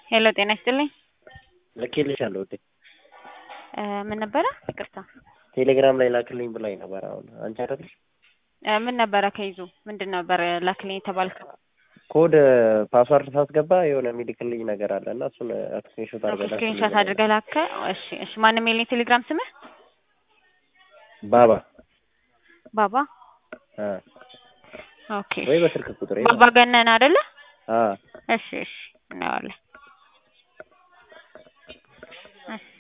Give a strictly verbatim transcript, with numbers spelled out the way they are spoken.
ሄሎ ጤና ይስጥልኝ። ልኬልሻለሁ ውዴ። ምን ነበረ? ይቅርታ ቴሌግራም ላይ ላክልኝ ብላኝ ነበር። አሁን አንቺ አይደለሽ? ምን ነበረ ከይዙ ምንድን ነበር ላክልኝ የተባልከው? ኮድ ፓስዋርድ ሳስገባ የሆነ የሚልክልኝ ነገር አለ እና እሱን ስክሪንሾት አድርገህ ላክልኝ። ስክሪንሾት አድርገህ ላከ? እሺ እሺ። ማንም የለኝ ቴሌግራም ስምህ? ባባ ባባ አ ኦኬ። ወይ በስልክ ቁጥሬ ባባ ገነን አይደለ? አ እሺ እሺ እናየዋለን።